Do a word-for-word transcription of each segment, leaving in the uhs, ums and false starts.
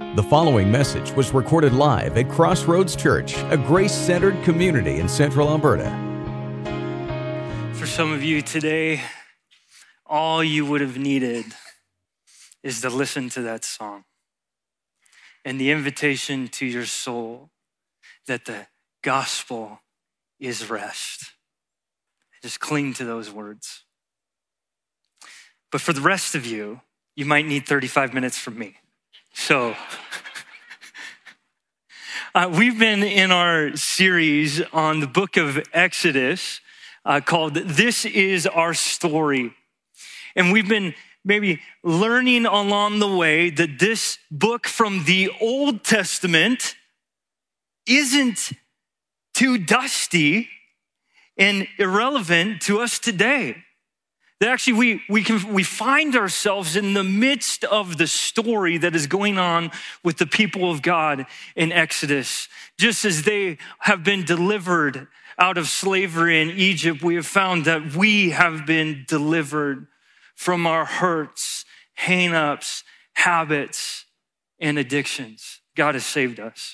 The following message was recorded live at Crossroads Church, a grace-centered community in Central Alberta. For some of you today, all you would have needed is to listen to that song and the invitation to your soul that the gospel is rest. Just cling to those words. But for the rest of you, you might need thirty-five minutes from me. So uh, we've been in our series on the book of Exodus uh, called This Is Our Story. And we've been maybe learning along the way that this book from the Old Testament isn't too dusty and irrelevant to us today. That actually we we can we find ourselves in the midst of the story that is going on with the people of God in Exodus. Just as they have been delivered out of slavery in Egypt, we have found that we have been delivered from our hurts, hang-ups, habits, and addictions. God has saved us.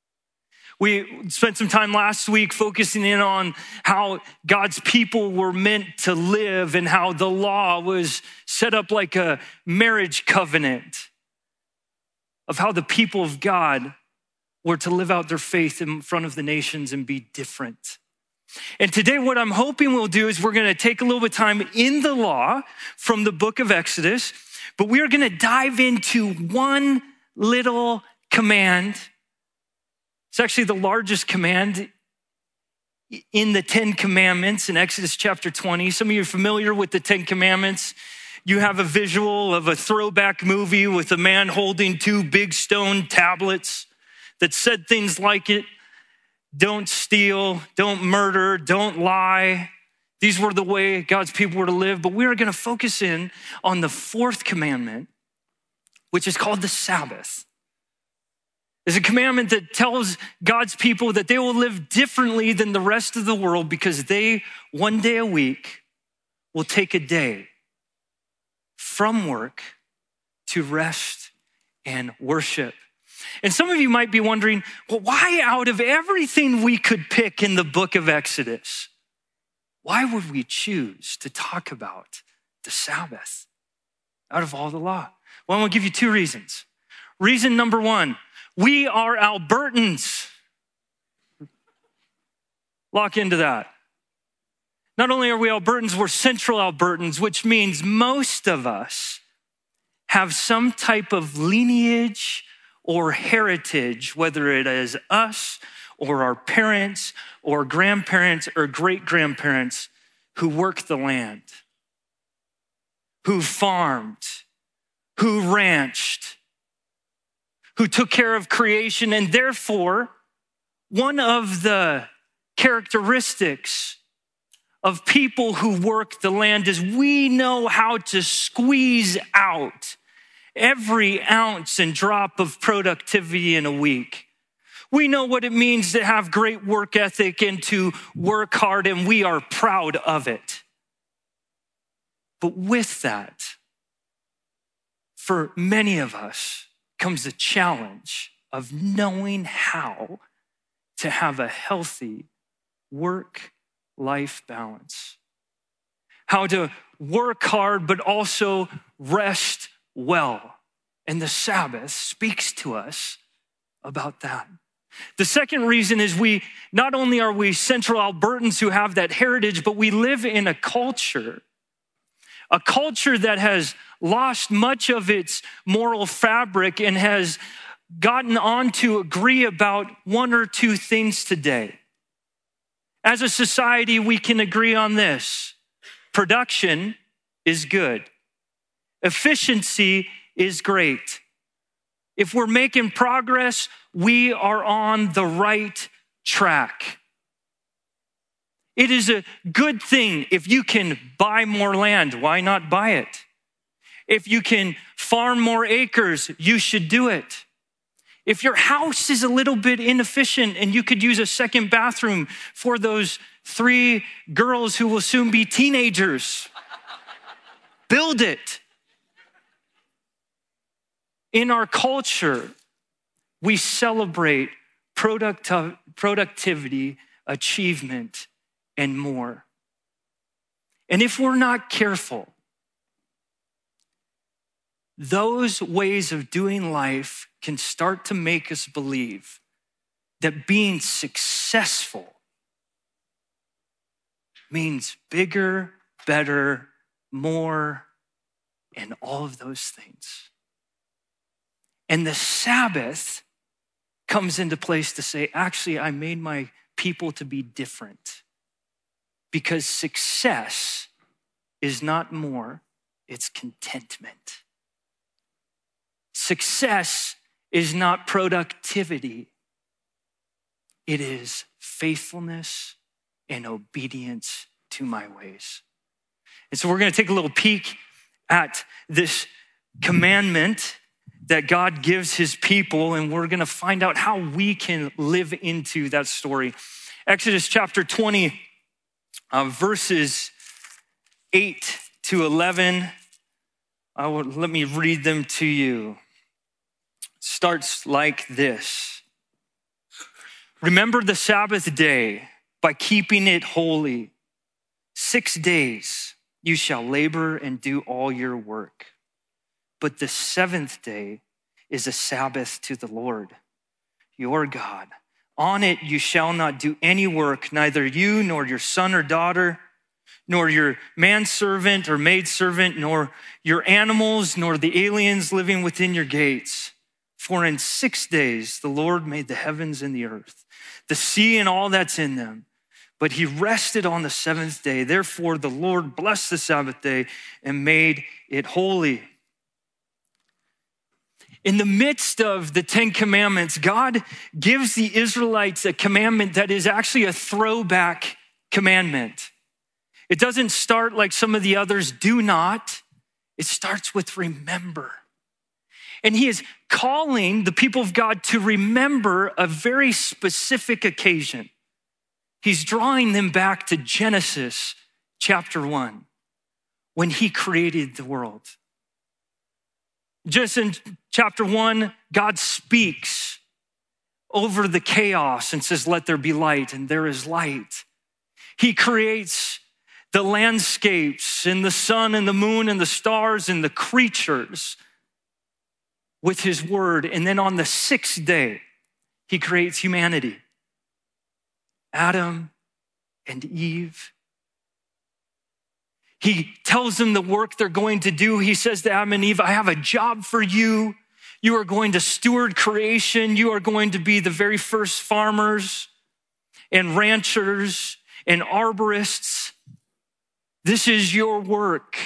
We spent some time last week focusing in on how God's people were meant to live and how the law was set up like a marriage covenant of how the people of God were to live out their faith in front of the nations and be different. And today what I'm hoping we'll do is we're going to take a little bit of time in the law from the book of Exodus, but we are going to dive into one little command. It's actually the largest command in the Ten Commandments in Exodus chapter twenty. Some of you are familiar with the Ten Commandments. You have a visual of a throwback movie with a man holding two big stone tablets that said things like it. Don't steal, don't murder, don't lie. These were the way God's people were to live. But we are going to focus in on the fourth commandment, which is called the Sabbath. It's a commandment that tells God's people that they will live differently than the rest of the world because they, one day a week, will take a day from work to rest and worship. And some of you might be wondering, well, why out of everything we could pick in the book of Exodus, why would we choose to talk about the Sabbath out of all the law? Well, I'm gonna give you two reasons. Reason number one, we are Albertans. Lock into that. Not only are we Albertans, we're Central Albertans, which means most of us have some type of lineage or heritage, whether it is us or our parents or grandparents or great-grandparents who worked the land, who farmed, who ranched, who took care of creation. And therefore, one of the characteristics of people who work the land is we know how to squeeze out every ounce and drop of productivity in a week. We know what it means to have great work ethic and to work hard, and we are proud of it. But with that, for many of us, comes the challenge of knowing how to have a healthy work-life balance. How to work hard, but also rest well. And the Sabbath speaks to us about that. The second reason is we, not only are we Central Albertans who have that heritage, but we live in a culture, a culture that has lost much of its moral fabric and has gotten on to agree about one or two things today. As a society, we can agree on this. Production is good. Efficiency is great. If we're making progress, we are on the right track. It is a good thing if you can buy more land. Why not buy it? If you can farm more acres, you should do it. If your house is a little bit inefficient and you could use a second bathroom for those three girls who will soon be teenagers, build it. In our culture, We celebrate producti- productivity, achievement, and more. And if we're not careful, those ways of doing life can start to make us believe that being successful means bigger, better, more, and all of those things. And the Sabbath comes into place to say, actually, I made my people to be different, because success is not more, it's contentment. Success is not productivity. It is faithfulness and obedience to my ways. And so we're going to take a little peek at this commandment that God gives his people, and we're going to find out how we can live into that story. Exodus chapter twenty, uh, verses eight to eleven. I will, let me read them to you. It starts like this. Remember the Sabbath day by keeping it holy. Six days you shall labor and do all your work. But the seventh day is a Sabbath to the Lord, your God. On it you shall not do any work, neither you nor your son or daughter, nor your manservant or maidservant, nor your animals, nor the aliens living within your gates. For in six days the Lord made the heavens and the earth, the sea and all that's in them. But he rested on the seventh day. Therefore the Lord blessed the Sabbath day and made it holy. In the midst of the Ten Commandments, God gives the Israelites a commandment that is actually a throwback commandment. It doesn't start like some of the others, do not. It starts with remember. And he is calling the people of God to remember a very specific occasion. He's drawing them back to Genesis chapter one, when he created the world. Just in chapter one, God speaks over the chaos and says, let there be light, and there is light. He creates the landscapes and the sun and the moon and the stars and the creatures with his word. And then on the sixth day, he creates humanity. Adam and Eve. He tells them the work they're going to do. He says to Adam and Eve, I have a job for you. You are going to steward creation. You are going to be the very first farmers and ranchers and arborists. This is your work.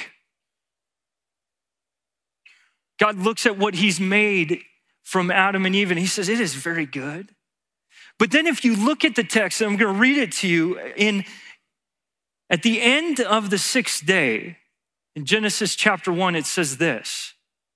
God looks at what he's made from Adam and Eve, and he says, it is very good. But then if you look at the text, and I'm going to read it to you, in at the end of the sixth day, in Genesis chapter one, it says this.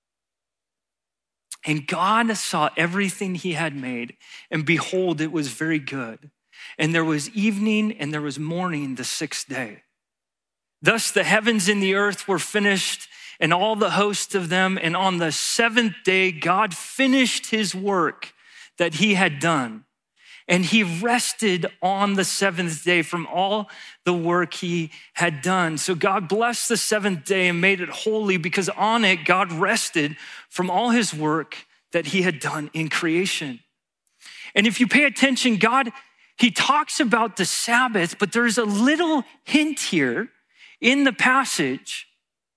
And God saw everything he had made, and behold, it was very good. And there was evening and there was morning the sixth day. Thus the heavens and the earth were finished, and all the host of them. And on the seventh day, God finished his work that he had done. And he rested on the seventh day from all the work he had done. So God blessed the seventh day and made it holy, because on it, God rested from all his work that he had done in creation. And if you pay attention, God, he talks about the Sabbath, but there's a little hint here in the passage,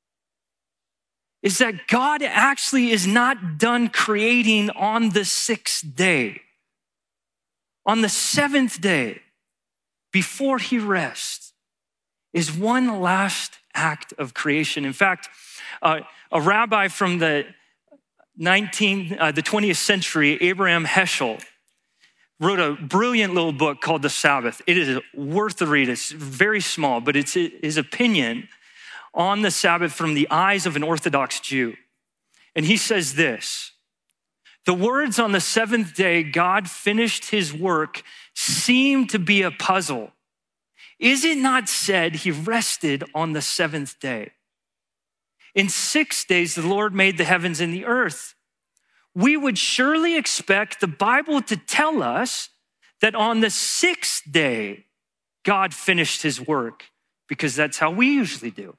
is that God actually is not done creating on the sixth day. On the seventh day, before he rests, is one last act of creation. In fact, uh, a rabbi from the nineteenth, uh, the twentieth century, Abraham Heschel, wrote a brilliant little book called The Sabbath. It is worth the read. It's very small, but it's his opinion on the Sabbath from the eyes of an Orthodox Jew. And he says this: the words on the seventh day, God finished his work, seem to be a puzzle. Is it not said he rested on the seventh day? In six days, the Lord made the heavens and the earth. we would surely expect the Bible to tell us that on the sixth day, God finished his work, because that's how we usually do.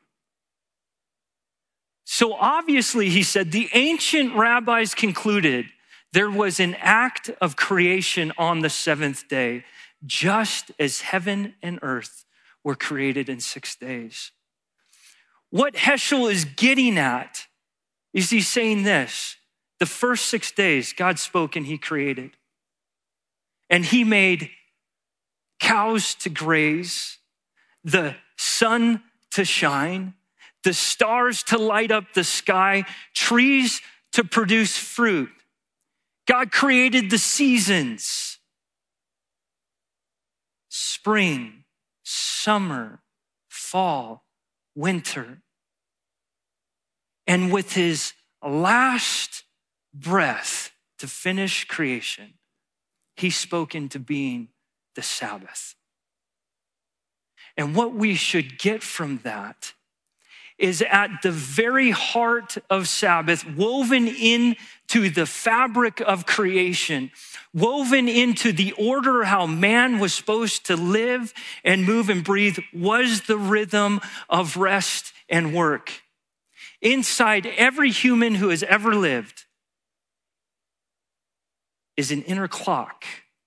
So obviously, he said, the ancient rabbis concluded there was an act of creation on the seventh day, just as heaven and earth were created in six days. What Heschel is getting at is he's saying this: the first six days, God spoke and he created. And he made cows to graze, the sun to shine, the stars to light up the sky, trees to produce fruit. God created the seasons: spring, summer, fall, winter. And with his last breath to finish creation, he spoke into being the Sabbath. And what we should get from that is at the very heart of Sabbath, woven into the fabric of creation, woven into the order how man was supposed to live and move and breathe, was the rhythm of rest and work. Inside every human who has ever lived is an inner clock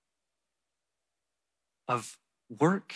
of work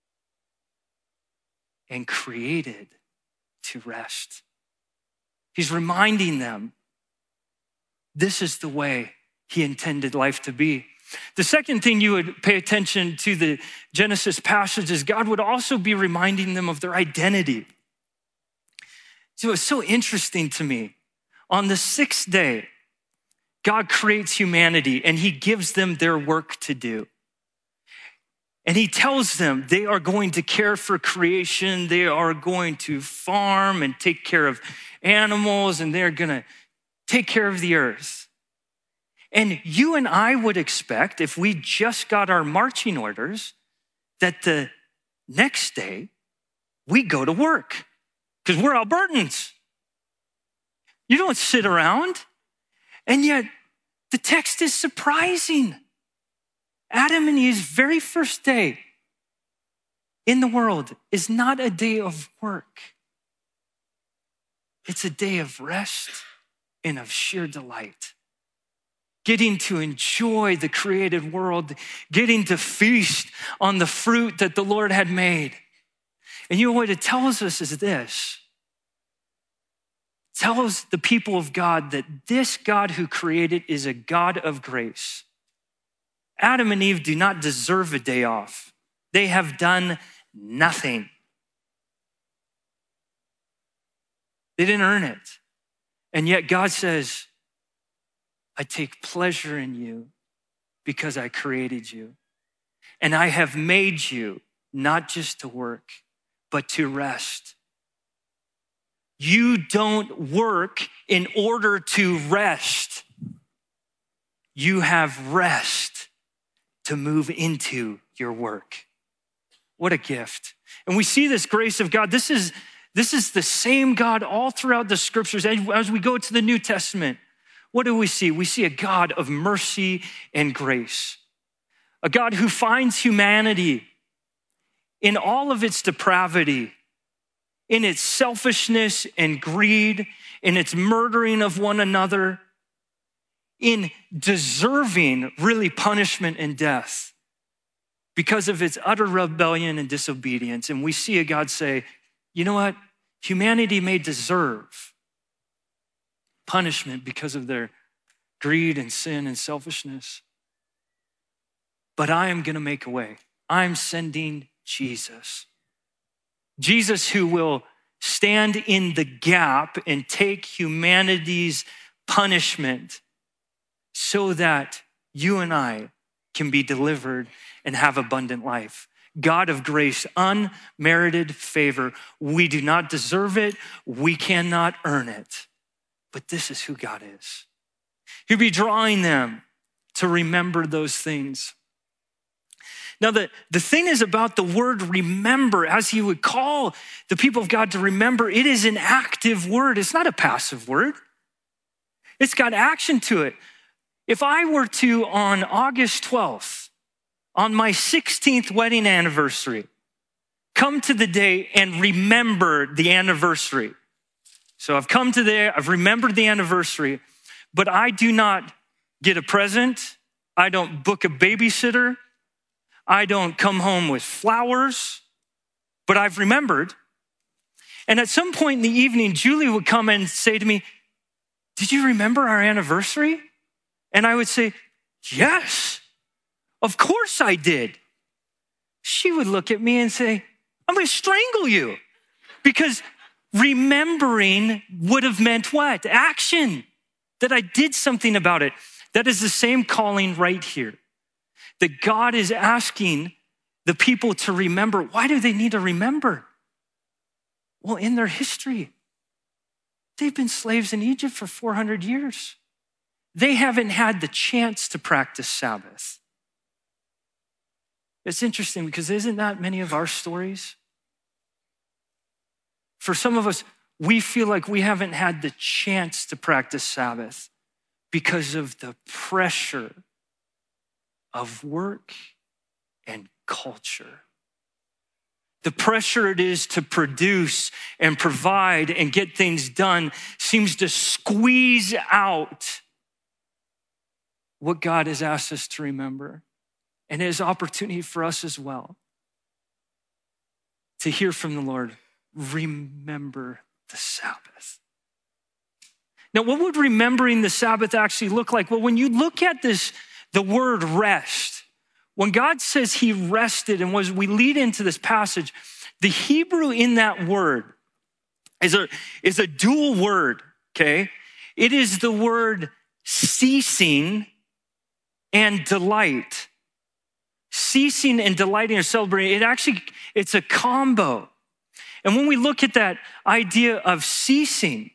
and created to rest. He's reminding them this is the way he intended life to be. The second thing you would pay attention to the Genesis passage is God would also be reminding them of their identity. So it's so interesting to me. On the sixth day, God creates humanity and he gives them their work to do. And he tells them they are going to care for creation. They are going to farm and take care of animals, and they're going to take care of the earth. And you and I would expect, if we just got our marching orders, that the next day we go to work, because we're Albertans. You don't sit around. And yet the text is surprising. Adam and Eve's very first day in the world is not a day of work. It's a day of rest and of sheer delight. Getting to enjoy the created world, getting to feast on the fruit that the Lord had made. And you know what it tells us is this. It tells the people of God that this God who created is a God of grace. Adam and Eve do not deserve a day off. They have done nothing. They didn't earn it. And yet God says, I take pleasure in you because I created you. And I have made you not just to work, but to rest. You don't work in order to rest. You have rest to move into your work. What a gift. And we see this grace of God. This is, this is the same God all throughout the scriptures. As we go to the New Testament, what do we see? We see a God of mercy and grace. A God who finds humanity in all of its depravity, in its selfishness and greed, in its murdering of one another, in deserving really punishment and death because of its utter rebellion and disobedience. And we see a God say, you know what? Humanity may deserve punishment because of their greed and sin and selfishness. But I am going to make a way. I'm sending Jesus. Jesus who will stand in the gap and take humanity's punishment so that you and I can be delivered and have abundant life. God of grace, unmerited favor. We do not deserve it. We cannot earn it. But this is who God is. He'll be drawing them to remember those things. Now, the, the thing is about the word remember, as he would call the people of God to remember, it is an active word. It's not a passive word. It's got action to it. If I were to, on August twelfth, on my sixteenth wedding anniversary, come to the day and remember the anniversary. So I've come to there, I've remembered the anniversary, but I do not get a present. I don't book a babysitter. I don't come home with flowers, but I've remembered. And at some point in the evening, Julie would come and say to me, did you remember our anniversary? And I would say, yes, of course I did. She would look at me and say, I'm going to strangle you, because remembering would have meant what? Action, that I did something about it. That is the same calling right here, that God is asking the people to remember. Why do they need to remember? Well, in their history, they've been slaves in Egypt for four hundred years. They haven't had the chance to practice Sabbath. It's interesting because isn't that many of our stories? For some of us, we feel like we haven't had the chance to practice Sabbath because of the pressure of work and culture. The pressure it is to produce and provide and get things done seems to squeeze out what God has asked us to remember. And it is opportunity for us as well to hear from the Lord. Remember the Sabbath. Now, what would remembering the Sabbath actually look like? Well, when you look at this, the word rest, when God says he rested, and as we lead into this passage, the Hebrew in that word is a, is a dual word, okay? It is the word ceasing and delight. Ceasing and delighting or celebrating, it actually, it's a combo. And when we look at that idea of ceasing,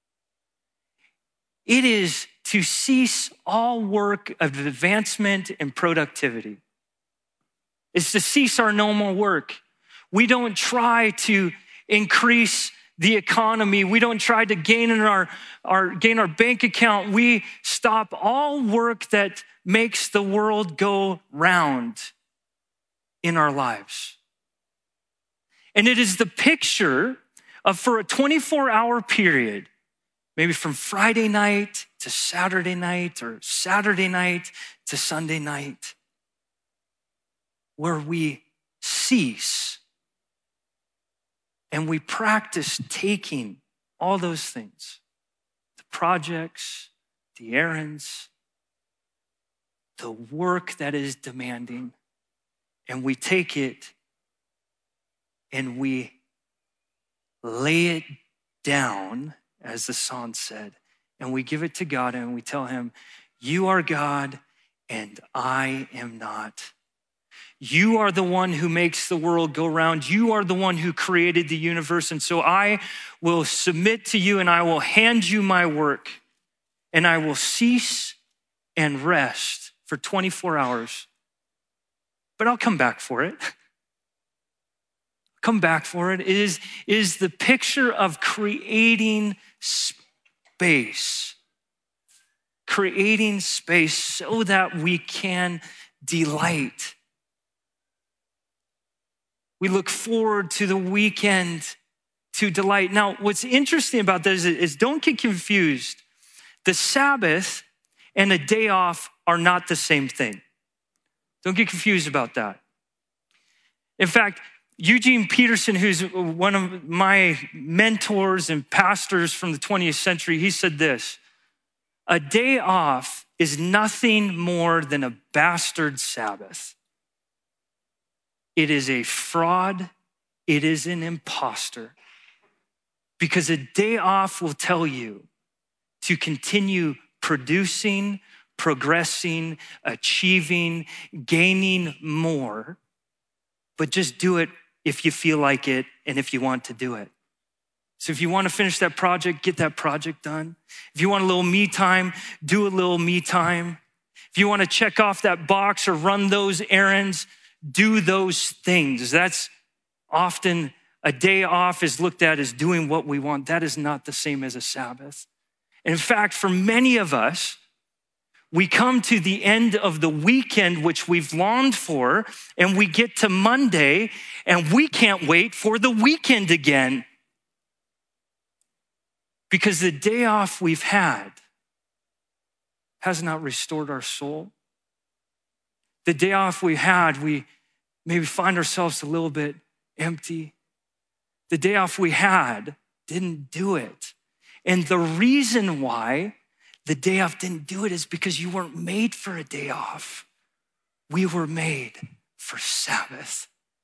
it is to cease all work of advancement and productivity. It's to cease our normal work. We don't try to increase the economy. We don't try to gain in our, our gain our bank account. We stop all work that makes the world go round in our lives. And it is the picture of, for a twenty-four hour period, maybe from Friday night to Saturday night or Saturday night to Sunday night, where we cease and we practice taking all those things, the projects, the errands, the work that is demanding, and we take it and we lay it down, as the song said, and we give it to God and we tell him, you are God and I am not. You are the one who makes the world go round. You are the one who created the universe. And so I will submit to you and I will hand you my work and I will cease and rest for twenty-four hours. But I'll come back for it. Come back for it. It is, is the picture of creating space. Creating space so that we can delight. We look forward to the weekend to delight. Now, what's interesting about this is, is don't get confused. The Sabbath and a day off are not the same thing. Don't get confused about that. In fact, Eugene Peterson, who's one of my mentors and pastors from the twentieth century, he said this: a day off is nothing more than a bastard Sabbath. It is a fraud. It is an imposter. Because a day off will tell you to continue producing, progressing, achieving, gaining more, but just do it if you feel like it and if you want to do it. So if you want to finish that project, get that project done. If you want a little me time, do a little me time. If you want to check off that box or run those errands, do those things. That's often a day off is looked at as doing what we want. That is not the same as a Sabbath. In fact, for many of us, we come to the end of the weekend, which we've longed for, and we get to Monday, and we can't wait for the weekend again. Because the day off we've had has not restored our soul. The day off we had, we maybe find ourselves a little bit empty. The day off we had didn't do it. And the reason why the day off didn't do it is because you weren't made for a day off. We were made for Sabbath.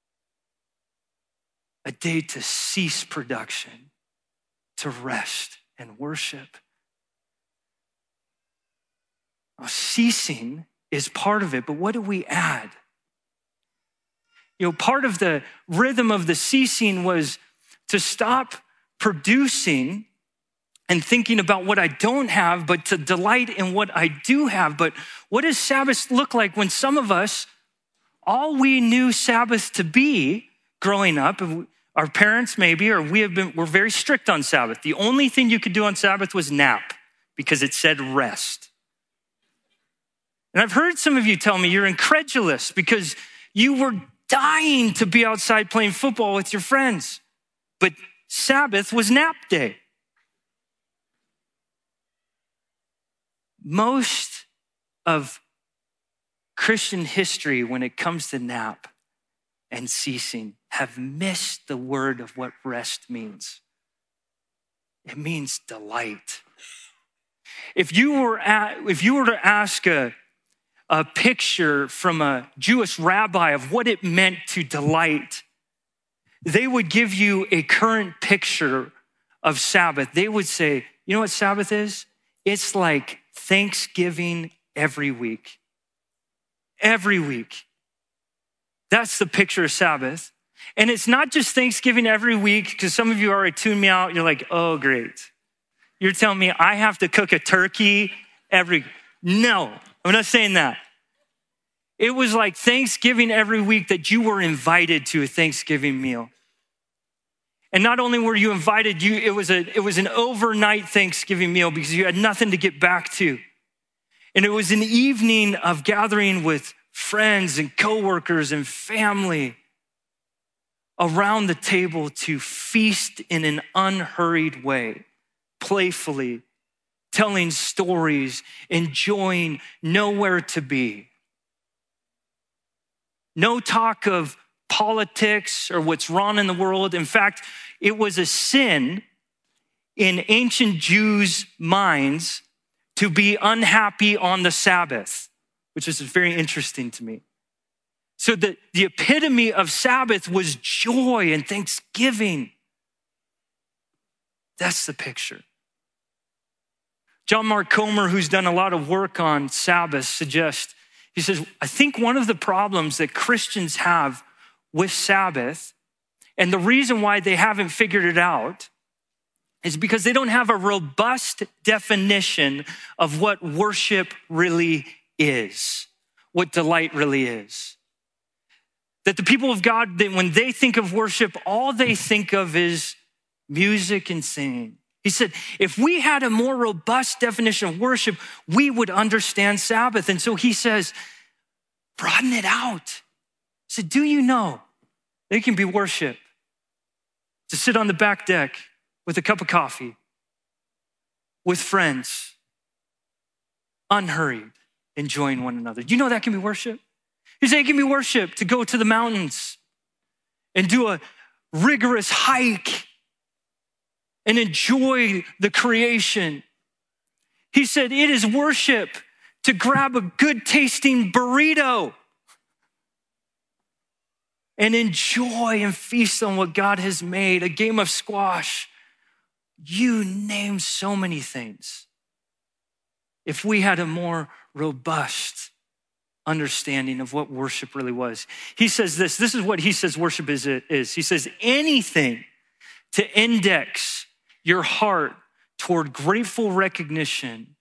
A day to cease production, to rest and worship. Now, ceasing is part of it, but what do we add? You know, part of the rhythm of the ceasing was to stop producing and thinking about what I don't have, but to delight in what I do have. But what does Sabbath look like when some of us, all we knew Sabbath to be growing up, our parents maybe, or we have been, we're very strict on Sabbath. The only thing you could do on Sabbath was nap because it said rest. And I've heard some of you tell me you're incredulous because you were dying to be outside playing football with your friends. But Sabbath was nap day. Most of Christian history, when it comes to nap and ceasing, have missed the word of what rest means. It means delight. If you were at, if you were to ask a, a picture from a Jewish rabbi of what it meant to delight, they would give you a current picture of Sabbath. They would say, you know what Sabbath is? It's like Thanksgiving every week. Every week. That's the picture of Sabbath. And it's not just Thanksgiving every week, because some of you already tuned me out. You're like, oh, great. You're telling me I have to cook a turkey every, no, I'm not saying that. It was like Thanksgiving every week that you were invited to a Thanksgiving meal. And not only were you invited, you it was a it was an overnight Thanksgiving meal because you had nothing to get back to. And it was an evening of gathering with friends and coworkers and family around the table to feast in an unhurried way, playfully, telling stories, enjoying nowhere to be. No talk of politics or what's wrong in the world. In fact, it was a sin in ancient Jews' minds to be unhappy on the Sabbath, which is very interesting to me. So the, the epitome of Sabbath was joy and thanksgiving. That's the picture. John Mark Comer, who's done a lot of work on Sabbath, suggests, he says, I think one of the problems that Christians have with Sabbath, and the reason why they haven't figured it out, is because they don't have a robust definition of what worship really is, what delight really is. That the people of God, when they think of worship, all they think of is music and singing. He said, if we had a more robust definition of worship, we would understand Sabbath. And so he says, broaden it out. He said, do you know that it can be worship to sit on the back deck with a cup of coffee, with friends, unhurried, enjoying one another? Do you know that can be worship? He said it can be worship to go to the mountains and do a rigorous hike and enjoy the creation. He said it is worship to grab a good tasting burrito and enjoy and feast on what God has made, a game of squash. You name so many things. If we had a more robust understanding of what worship really was. He says this, this is what he says worship is. is. He says anything to index your heart toward grateful recognition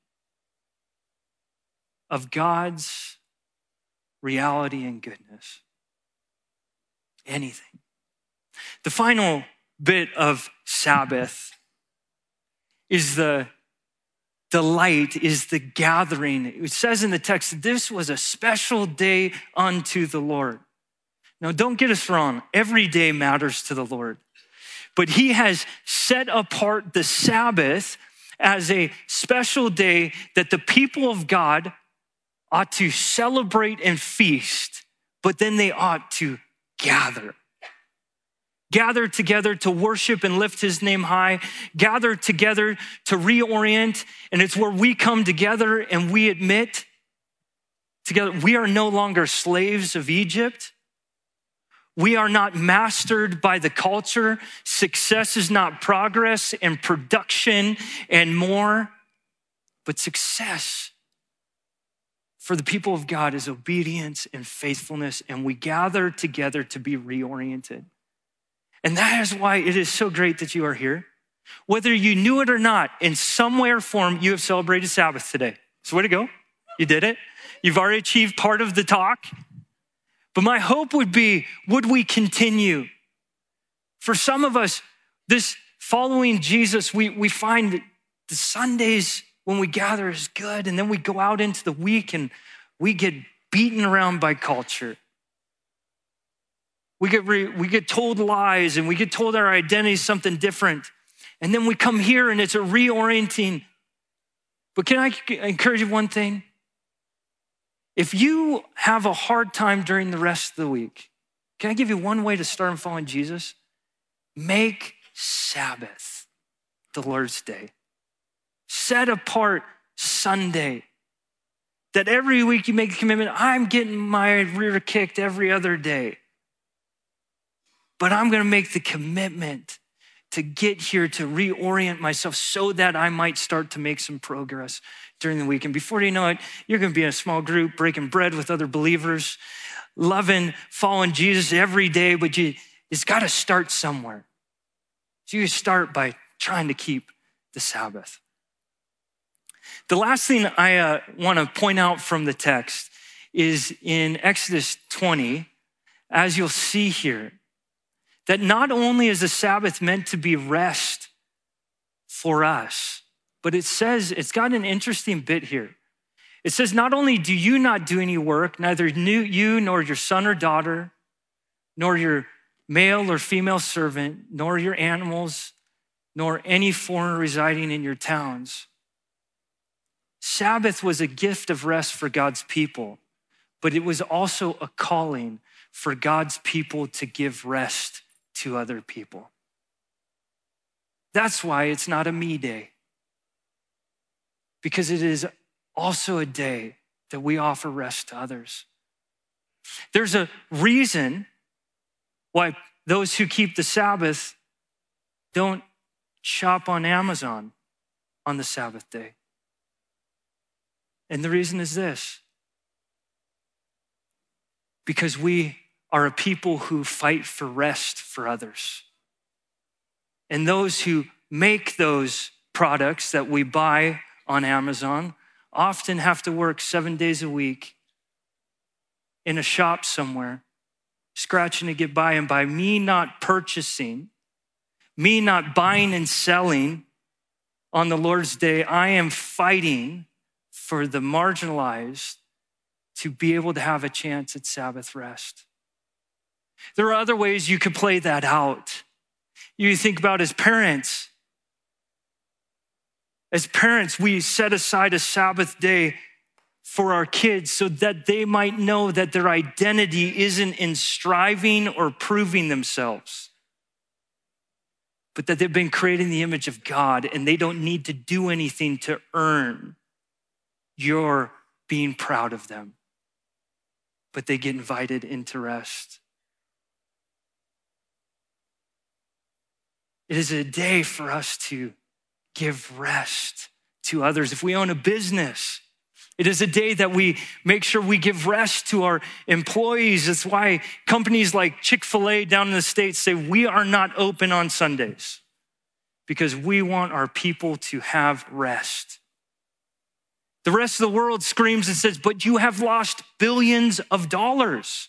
of God's reality and goodness. Anything. The final bit of Sabbath is the delight is the gathering. It says in the text, this was a special day unto the Lord. Now, don't get us wrong. Every day matters to the Lord. But he has set apart the Sabbath as a special day that the people of God ought to celebrate and feast, but then they ought to gather. Gather together to worship and lift his name high. Gather together to reorient. And it's where we come together and we admit together, we are no longer slaves of Egypt. We are not mastered by the culture. Success is not progress and production and more, but success for the people of God is obedience and faithfulness, and we gather together to be reoriented. And that is why it is so great that you are here. Whether you knew it or not, in some way or form, you have celebrated Sabbath today. So way to go. You did it. You've already achieved part of the talk. But my hope would be, would we continue? For some of us, this following Jesus, we, we find that the Sundays when we gather is good, and then we go out into the week and we get beaten around by culture. We get, re, we get told lies and we get told our identity is something different. And then we come here and it's a reorienting. But can I encourage you one thing? If you have a hard time during the rest of the week, can I give you one way to start following Jesus? Make Sabbath the Lord's day. Set apart Sunday. That every week you make a commitment, I'm getting my rear kicked every other day. But I'm gonna make the commitment to get here to reorient myself so that I might start to make some progress during the week. And before you know it, you're gonna be in a small group, breaking bread with other believers, loving, following Jesus every day, but you, it's gotta start somewhere. So you start by trying to keep the Sabbath. The last thing I uh, wanna point out from the text is in Exodus twenty, as you'll see here, that not only is the Sabbath meant to be rest for us, but it says, it's got an interesting bit here. It says, not only do you not do any work, neither you nor your son or daughter, nor your male or female servant, nor your animals, nor any foreigner residing in your towns. Sabbath was a gift of rest for God's people, but it was also a calling for God's people to give rest to other people. That's why it's not a me day, because it is also a day that we offer rest to others. There's a reason why those who keep the Sabbath don't shop on Amazon on the Sabbath day. And the reason is this: because we are a people who fight for rest for others. And those who make those products that we buy on Amazon often have to work seven days a week in a shop somewhere, scratching to get by. And by me not purchasing, me not buying and selling on the Lord's day, I am fighting for the marginalized to be able to have a chance at Sabbath rest. There are other ways you could play that out. You think about as parents. As parents, we set aside a Sabbath day for our kids so that they might know that their identity isn't in striving or proving themselves, but that they've been created in the image of God and they don't need to do anything to earn your being proud of them, but they get invited into rest. It is a day for us to give rest to others. If we own a business, it is a day that we make sure we give rest to our employees. That's why companies like Chick-fil-A down in the States say we are not open on Sundays, because we want our people to have rest. The rest of the world screams and says, but you have lost billions of dollars.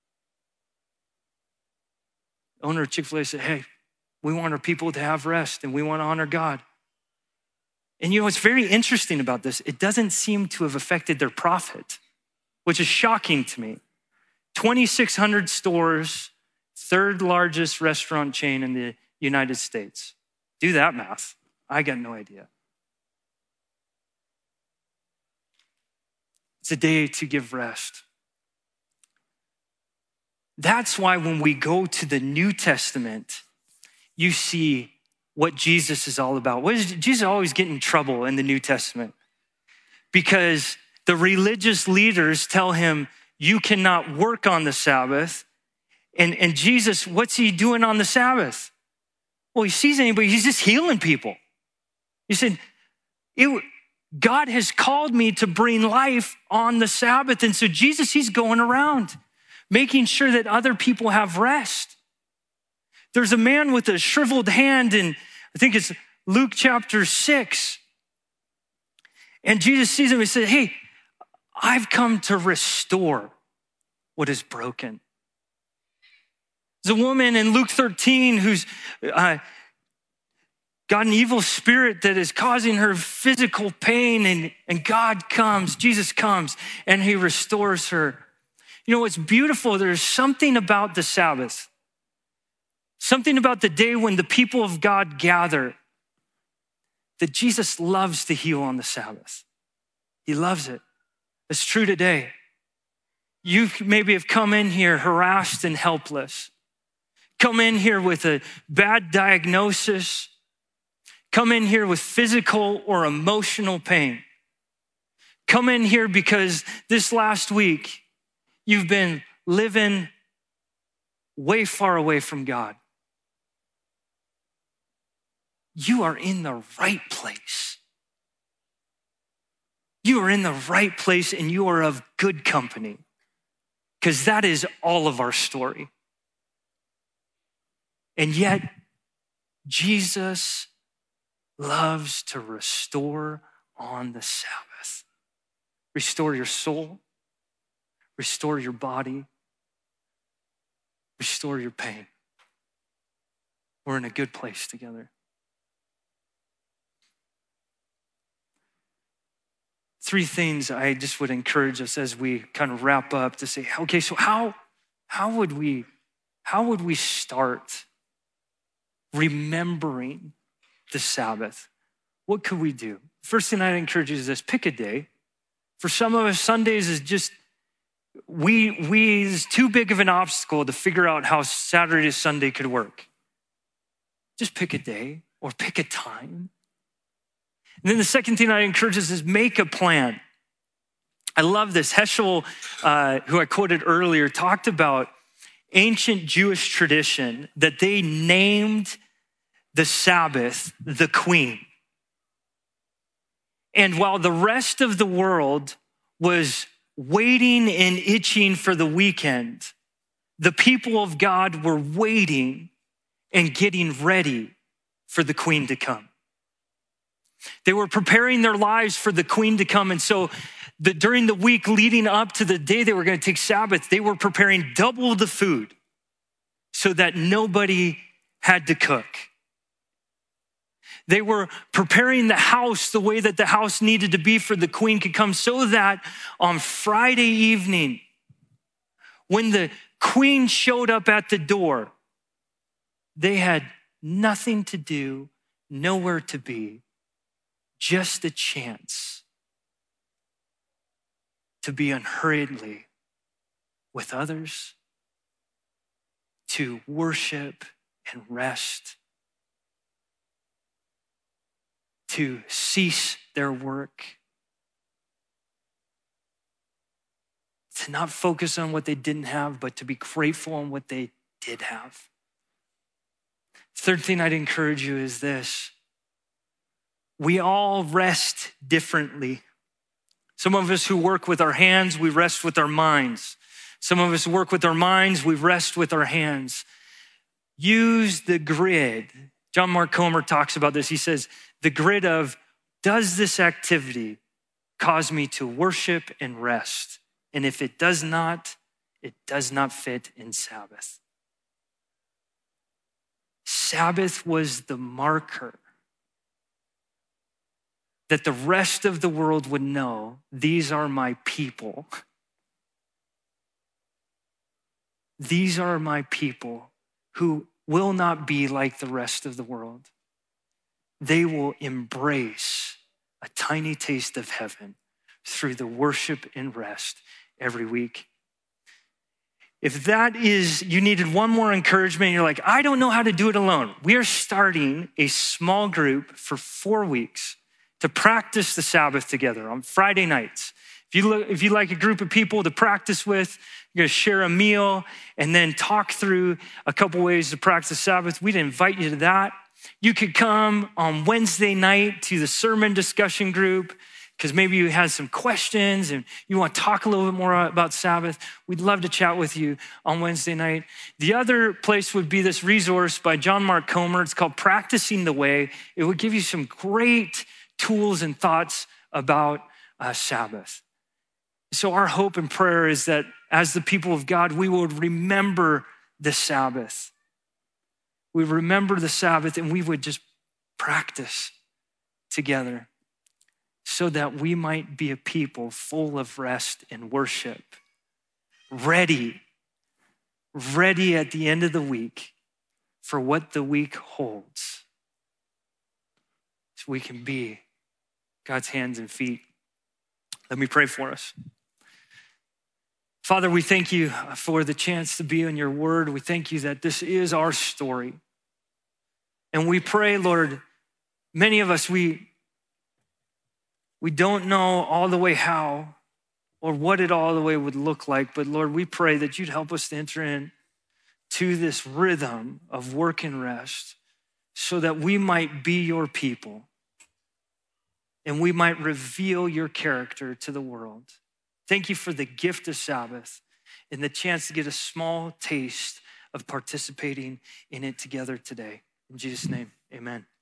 The owner of Chick-fil-A said, hey, we want our people to have rest and we want to honor God. And you know what's very interesting about this? It doesn't seem to have affected their profit, which is shocking to me. twenty-six hundred stores, third largest restaurant chain in the United States. Do that math. I got no idea. It's a day to give rest. That's why when we go to the New Testament, you see what Jesus is all about. What is Jesus always get in trouble in the New Testament? Because the religious leaders tell him, you cannot work on the Sabbath. And, and Jesus, what's he doing on the Sabbath? Well, he sees anybody, he's just healing people. He said, it, God has called me to bring life on the Sabbath. And so Jesus, he's going around making sure that other people have rest. There's a man with a shriveled hand in, I think it's Luke chapter six. And Jesus sees him and says, hey, I've come to restore what is broken. There's a woman in Luke thirteen who's uh, got an evil spirit that is causing her physical pain, and, and God comes, Jesus comes, and he restores her. You know what's beautiful? There's something about the Sabbath, something about the day when the people of God gather, that Jesus loves to heal on the Sabbath. He loves it. It's true today. You maybe have come in here harassed and helpless, come in here with a bad diagnosis, come in here with physical or emotional pain. Come in here because this last week you've been living way far away from God. You are in the right place. You are in the right place and you are of good company, because that is all of our story. And yet, Jesus loves to restore on the Sabbath. Restore your soul, restore your body, restore your pain. We're in a good place together. Three things I just would encourage us as we kind of wrap up to say, okay, so how, how would we, how would we start remembering the Sabbath? What could we do? First thing I'd encourage you is this: pick a day. For some of us, Sundays is just, we, we, is too big of an obstacle to figure out how Saturday to Sunday could work. Just pick a day or pick a time. And then the second thing I encourage us is make a plan. I love this. Heschel, uh, who I quoted earlier, talked about ancient Jewish tradition that they named the Sabbath the Queen. And while the rest of the world was waiting and itching for the weekend, the people of God were waiting and getting ready for the Queen to come. They were preparing their lives for the Queen to come. And so the, during the week leading up to the day they were going to take Sabbath, they were preparing double the food so that nobody had to cook. They were preparing the house the way that the house needed to be for the Queen could come, so that on Friday evening, when the Queen showed up at the door, they had nothing to do, nowhere to be, just a chance to be unhurriedly with others, to worship and rest, to cease their work, to not focus on what they didn't have, but to be grateful on what they did have. Third thing I'd encourage you is this: we all rest differently. Some of us who work with our hands, we rest with our minds. Some of us work with our minds, we rest with our hands. Use the grid. John Mark Comer talks about this. He says, the grid of, does this activity cause me to worship and rest? And if it does not, it does not fit in Sabbath. Sabbath was the marker that the rest of the world would know these are my people. These are my people who will not be like the rest of the world. They will embrace a tiny taste of heaven through the worship and rest every week. If that is, you needed one more encouragement, you're like, I don't know how to do it alone. We are starting a small group for four weeks to practice the Sabbath together on Friday nights. If you look, if you like a group of people to practice with, you're gonna share a meal and then talk through a couple ways to practice Sabbath. We'd invite you to that. You could come on Wednesday night to the sermon discussion group because maybe you had some questions and you want to talk a little bit more about Sabbath. We'd love to chat with you on Wednesday night. The other place would be this resource by John Mark Comer. It's called Practicing the Way. It would give you some great tools and thoughts about uh, Sabbath. So our hope and prayer is that as the people of God, we will remember the Sabbath. We remember the Sabbath and we would just practice together so that we might be a people full of rest and worship, ready, ready at the end of the week for what the week holds. So we can be God's hands and feet. Let me pray for us. Father, we thank you for the chance to be in your word. We thank you that this is our story. And we pray, Lord, many of us, we, we don't know all the way how or what it all the way would look like. But Lord, we pray that you'd help us to enter in to this rhythm of work and rest so that we might be your people and we might reveal your character to the world. Thank you for the gift of Sabbath and the chance to get a small taste of participating in it together today. In Jesus' name, amen.